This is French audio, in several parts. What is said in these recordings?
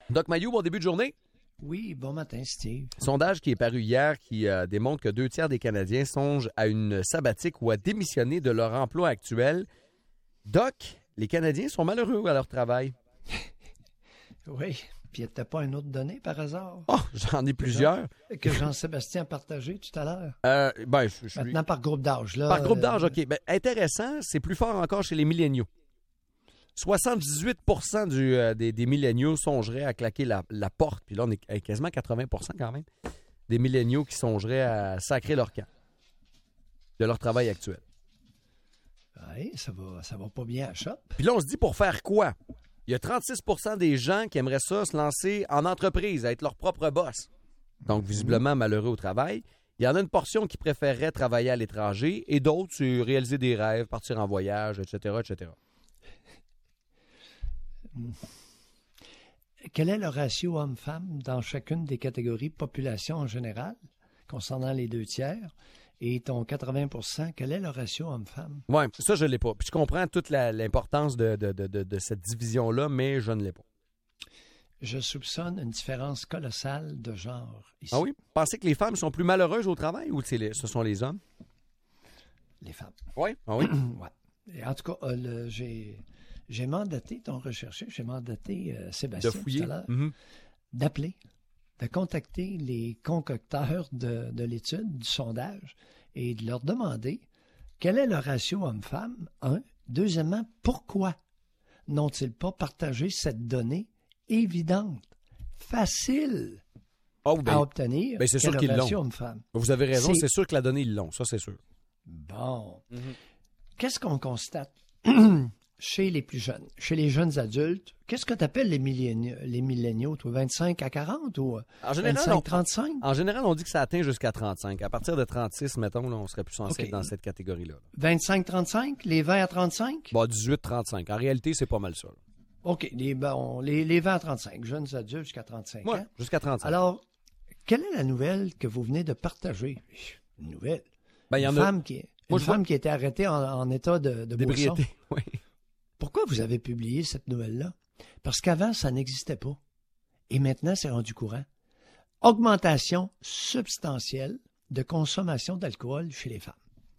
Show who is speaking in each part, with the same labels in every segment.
Speaker 1: Doc Mayou, bon début de journée.
Speaker 2: Oui, bon matin, Steve.
Speaker 1: Sondage qui est paru hier qui démontre que 2/3 des Canadiens songent à une sabbatique ou à démissionner de leur emploi actuel. Doc, les Canadiens sont malheureux à leur travail.
Speaker 2: Oui, puis il n'y a pas une autre donnée par hasard?
Speaker 1: Oh, j'en ai plusieurs.
Speaker 2: Que Jean-Sébastien a partagé tout à l'heure.
Speaker 1: Je suis...
Speaker 2: Maintenant, par groupe d'âge. Là,
Speaker 1: Par groupe d'âge, OK. Ben, intéressant, c'est plus fort encore chez les milléniaux. 78% des milléniaux songeraient à claquer la porte. Puis là, on est quasiment 80% quand même des milléniaux qui songeraient à sacrer leur camp de leur travail actuel.
Speaker 2: Oui, ça va pas bien à Shop.
Speaker 1: Puis là, on se dit pour faire quoi? Il y a 36% des gens qui aimeraient ça se lancer en entreprise, à être leur propre boss. Donc, visiblement malheureux au travail. Il y en a une portion qui préférerait travailler à l'étranger et d'autres, c'est réaliser des rêves, partir en voyage, etc., etc.
Speaker 2: Quel est le ratio homme-femme dans chacune des catégories population en général, concernant les 2/3? Et ton 80%, quel est le ratio homme-femme?
Speaker 1: Oui, ça, je ne l'ai pas. Puis je comprends toute l'importance de cette division-là, mais je ne l'ai pas.
Speaker 2: Je soupçonne une différence colossale de genre ici.
Speaker 1: Ah oui? Pensez que les femmes sont plus malheureuses au travail ou ce sont les hommes?
Speaker 2: Les femmes.
Speaker 1: Oui? Ah oui?
Speaker 2: Ouais. Et en tout cas, j'ai mandaté ton recherché, j'ai mandaté Sébastien
Speaker 1: de fouiller.
Speaker 2: Tout à l'heure,
Speaker 1: Mm-hmm.
Speaker 2: d'appeler, de contacter les concocteurs de l'étude, du sondage, et de leur demander quel est le ratio homme-femme, un. Deuxièmement, pourquoi n'ont-ils pas partagé cette donnée évidente, facile à obtenir,
Speaker 1: c'est sûr
Speaker 2: le
Speaker 1: qu'ils
Speaker 2: ratio
Speaker 1: l'ont.
Speaker 2: homme-femme?
Speaker 1: Vous avez raison, c'est sûr que la donnée, ils l'ont, ça c'est sûr.
Speaker 2: Bon. Qu'est-ce qu'on constate chez les plus jeunes, chez les jeunes adultes? Qu'est-ce que tu appelles les milléniaux, toi, 25 à 40 ou
Speaker 1: En général,
Speaker 2: 25-35?
Speaker 1: En général, on dit que ça atteint jusqu'à 35. À partir de 36, mettons, là, on serait plus censé être dans cette catégorie-là.
Speaker 2: 25-35, les 20 à 35?
Speaker 1: Bon, 18-35. En réalité, c'est pas mal ça. Là.
Speaker 2: OK, les 20 à 35, jeunes adultes jusqu'à 35 ans.
Speaker 1: Jusqu'à 35.
Speaker 2: Alors, quelle est la nouvelle que vous venez de partager? Une nouvelle?
Speaker 1: Une
Speaker 2: femme qui était arrêtée en état de boisson.
Speaker 1: Oui.
Speaker 2: Pourquoi vous avez publié cette nouvelle-là? Parce qu'avant, ça n'existait pas. Et maintenant, c'est rendu courant. Augmentation substantielle de consommation d'alcool chez les femmes.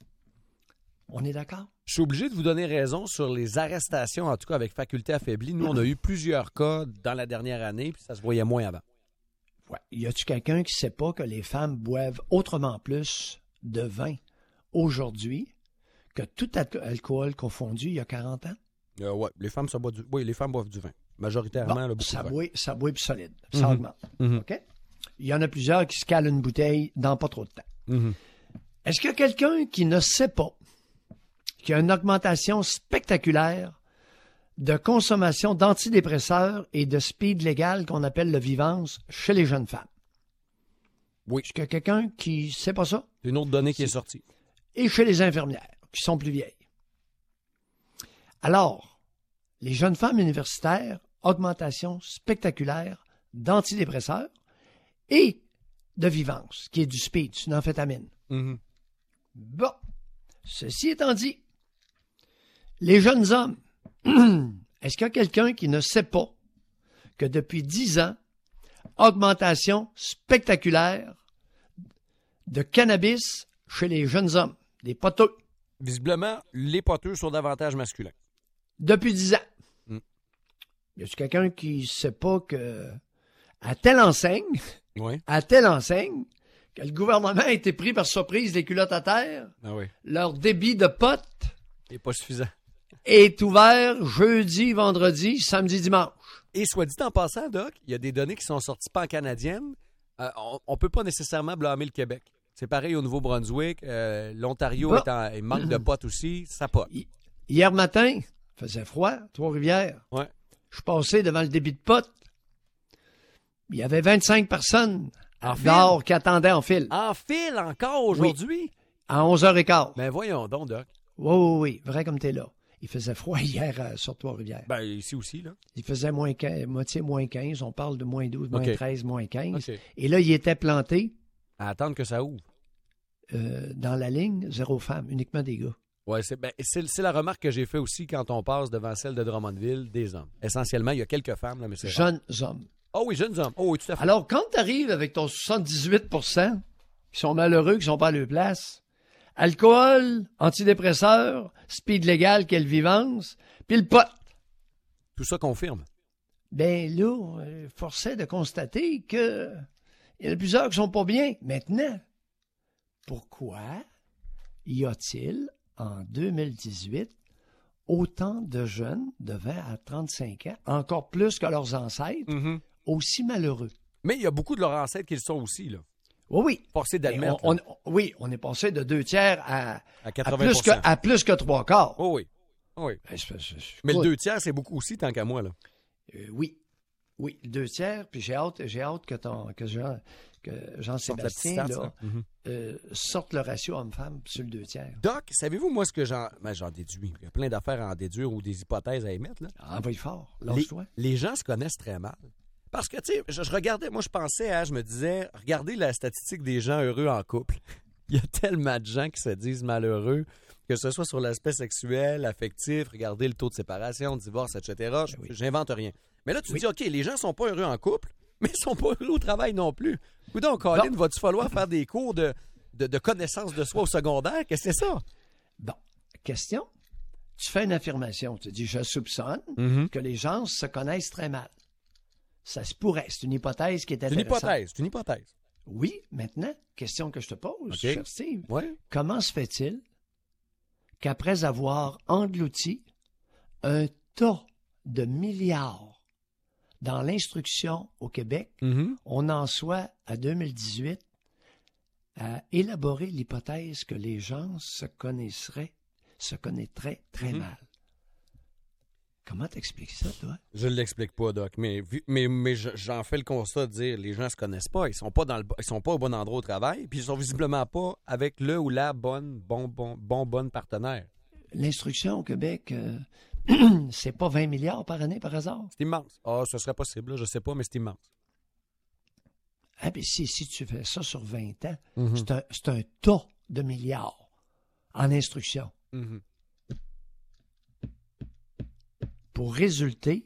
Speaker 2: On est d'accord?
Speaker 1: Je suis obligé de vous donner raison sur les arrestations, en tout cas avec faculté affaiblie. Nous, on a eu plusieurs cas dans la dernière année, puis ça se voyait moins avant.
Speaker 2: Ouais. Y a-tu quelqu'un qui ne sait pas que les femmes boivent autrement plus de vin aujourd'hui que tout alcool confondu il y a 40 ans?
Speaker 1: Oui, les femmes boivent du vin. Majoritairement, beaucoup
Speaker 2: ça
Speaker 1: de vin.
Speaker 2: Ça boit plus solide. Ça augmente. OK? Il y en a plusieurs qui se calent une bouteille dans pas trop de temps. Est-ce qu'il y a quelqu'un qui ne sait pas qu'il y a une augmentation spectaculaire de consommation d'antidépresseurs et de speed légal qu'on appelle le Vivance chez les jeunes femmes?
Speaker 1: Oui.
Speaker 2: Est-ce qu'il y a quelqu'un qui ne sait pas ça?
Speaker 1: C'est une autre donnée qui est sortie.
Speaker 2: Et chez les infirmières, qui sont plus vieilles. Alors, les jeunes femmes universitaires, augmentation spectaculaire d'antidépresseurs et de Vivance, qui est du speed, c'est une amphétamine. Bon, ceci étant dit, les jeunes hommes, est-ce qu'il y a quelqu'un qui ne sait pas que depuis 10 ans, augmentation spectaculaire de cannabis chez les jeunes hommes, des poteux?
Speaker 1: Visiblement, les poteux sont davantage masculins.
Speaker 2: Depuis 10 ans. Y a-t-il quelqu'un qui ne sait pas que à telle enseigne, que le gouvernement a été pris par surprise, les culottes à terre, leur débit de potes
Speaker 1: n'est pas suffisant.
Speaker 2: Est ouvert jeudi, vendredi, samedi, dimanche.
Speaker 1: Et soit dit en passant, Doc, il y a des données qui sont sorties pan-canadiennes. On ne peut pas nécessairement blâmer le Québec. C'est pareil au Nouveau-Brunswick. L'Ontario il manque de potes aussi. Ça pote.
Speaker 2: Hier matin, il faisait froid, Trois-Rivières.
Speaker 1: Ouais.
Speaker 2: Je suis passé devant le débit de potes. Il y avait 25 personnes dehors qui attendaient en file.
Speaker 1: En file encore aujourd'hui?
Speaker 2: Oui. À 11h15.
Speaker 1: Ben voyons donc, Doc.
Speaker 2: Oui, vrai comme t'es là. Il faisait froid hier sur Trois-Rivières.
Speaker 1: Ben ici aussi, là.
Speaker 2: Il faisait moitié moins 15. On parle de moins 12, moins 13, moins 15.
Speaker 1: Okay.
Speaker 2: Et là, il était planté.
Speaker 1: À attendre que ça ouvre.
Speaker 2: Dans la ligne, 0 femmes, uniquement des gars.
Speaker 1: Oui, c'est la remarque que j'ai fait aussi quand on passe devant celle de Drummondville, des hommes. Essentiellement, il y a quelques femmes, là, mais c'est
Speaker 2: jeunes hommes.
Speaker 1: Oh oui, jeunes hommes. Oh oui, tout à fait.
Speaker 2: Alors, quand tu arrives avec ton 78% qui sont malheureux, qui sont pas à leur place, alcool, antidépresseurs, speed légal, quelle vivance, puis le pot.
Speaker 1: Tout ça confirme.
Speaker 2: Ben là, forçait de constater que il y en a plusieurs qui sont pas bien. Maintenant, pourquoi y a-t-il, en 2018, autant de jeunes de 20 à 35 ans, encore plus que leurs ancêtres, aussi malheureux?
Speaker 1: Mais il y a beaucoup de leurs ancêtres qui le sont aussi, là.
Speaker 2: Oui, oui.
Speaker 1: Forcé d'admettre.
Speaker 2: Oui, on est passé de 2/3 à
Speaker 1: 80%.
Speaker 2: à plus que 3/4.
Speaker 1: Oh oui. Oh oui.
Speaker 2: Ben,
Speaker 1: Mais le 2/3, c'est beaucoup aussi, tant qu'à moi, là.
Speaker 2: Oui. Oui, le 2/3, puis j'ai hâte que Jean-Sébastien là, sorte le ratio homme-femme sur le 2/3.
Speaker 1: Doc, savez-vous, moi, ce que j'en déduis? Il y a plein d'affaires à en déduire ou des hypothèses à émettre, là.
Speaker 2: Envoie fort, lance-toi.
Speaker 1: Les gens se connaissent très mal. Parce que, tu sais, je regardais, moi, je me disais, regardez la statistique des gens heureux en couple. Il y a tellement de gens qui se disent malheureux, que ce soit sur l'aspect sexuel, affectif, regardez le taux de séparation, de divorce, etc. J'invente rien. Mais là, tu dis, OK, les gens sont pas heureux en couple, mais ils sont pas heureux au travail non plus. Donc, Colin, va-tu falloir faire des cours de connaissance de soi au secondaire? Qu'est-ce que c'est ça?
Speaker 2: Bon, question. Tu fais une affirmation. Tu dis, je soupçonne que les gens se connaissent très mal. Ça se pourrait. C'est une hypothèse qui est intéressante.
Speaker 1: C'est une hypothèse.
Speaker 2: Oui, maintenant, question que je te pose, cher Steve.
Speaker 1: Ouais.
Speaker 2: Comment se fait-il qu'après avoir englouti un tas de milliards dans l'instruction au Québec, on en soit à 2018 à élaborer l'hypothèse que les gens se connaîtraient très mal? Comment t'expliques ça, toi?
Speaker 1: Je ne l'explique pas, Doc, mais j'en fais le constat de dire les gens se connaissent pas, ils sont pas au bon endroit au travail, puis ils sont visiblement pas avec le ou la bonne partenaire.
Speaker 2: L'instruction au Québec, c'est pas 20 milliards par année, par hasard?
Speaker 1: C'est immense. Ah, ce serait possible, là, je sais pas, mais c'est immense.
Speaker 2: Ah, bien, si tu fais ça sur 20 ans, c'est un tas de milliards en instruction. Pour résulter,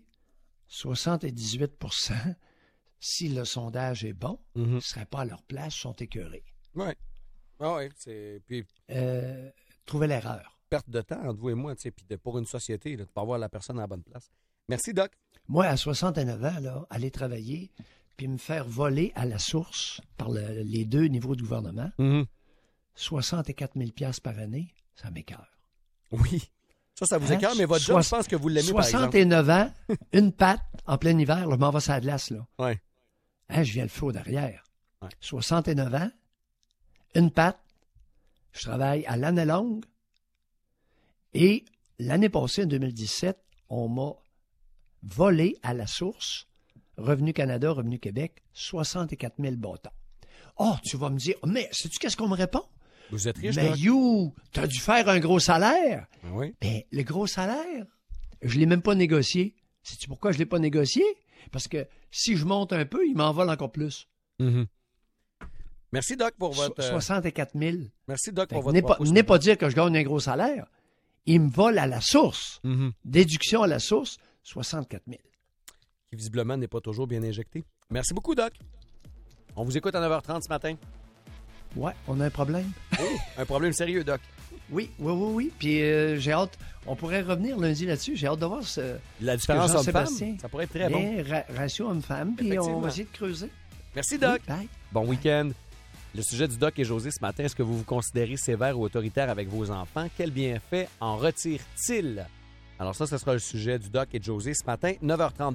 Speaker 2: 78%, si le sondage est bon, ne seraient pas à leur place, sont écœurés.
Speaker 1: Oui. Ah oui, c'est... Puis...
Speaker 2: Trouvez l'erreur.
Speaker 1: Perte de temps entre vous et moi, tu sais, puis pour une société, là, de pas avoir la personne à la bonne place. Merci, Doc.
Speaker 2: Moi, à 69 ans, là, aller travailler puis me faire voler à la source par les deux niveaux de gouvernement, 64 000 $ par année, ça m'écœure.
Speaker 1: Oui. Ça vous écœure, mais votre job, je pense que vous l'aimez, par exemple.
Speaker 2: 69 ans, une patte, en plein hiver, là, je m'en vais sur la glace, là.
Speaker 1: Oui.
Speaker 2: Je viens le feu derrière.
Speaker 1: Ouais.
Speaker 2: 69 ans, une patte, je travaille à l'année longue, et l'année passée, en 2017, on m'a volé à la source, Revenu Canada, Revenu Québec, 64 000 bâtons. Oh, tu vas me dire, mais sais-tu qu'est-ce qu'on me répond?
Speaker 1: Vous êtes riche,
Speaker 2: mais
Speaker 1: Doc?
Speaker 2: t'as dû faire un gros salaire.
Speaker 1: Oui.
Speaker 2: Mais le gros salaire, je ne l'ai même pas négocié. Sais-tu pourquoi je ne l'ai pas négocié? Parce que si je monte un peu, il m'envole encore plus.
Speaker 1: Merci, Doc, pour votre...
Speaker 2: 64 000.
Speaker 1: Merci, Doc, pour votre propos.
Speaker 2: N'est pas dire que je gagne un gros salaire. Il me vole à la source. Déduction à la source, 64 000.
Speaker 1: Qui, visiblement, n'est pas toujours bien injecté. Merci beaucoup, Doc. On vous écoute à 9h30 ce matin.
Speaker 2: Ouais, on a un problème.
Speaker 1: Oh, un problème sérieux, Doc.
Speaker 2: Oui. Puis j'ai hâte. On pourrait revenir lundi là-dessus. J'ai hâte de voir
Speaker 1: la différence homme-femme. Ça pourrait être très bon.
Speaker 2: Ratio homme-femme, puis on va essayer de creuser.
Speaker 1: Merci, Doc.
Speaker 2: Oui, bye.
Speaker 1: Bon week-end. Le sujet du Doc et José ce matin, est-ce que vous vous considérez sévère ou autoritaire avec vos enfants? Quel bienfait en retire-t-il? Alors ça, ce sera le sujet du Doc et de José ce matin, 9h30.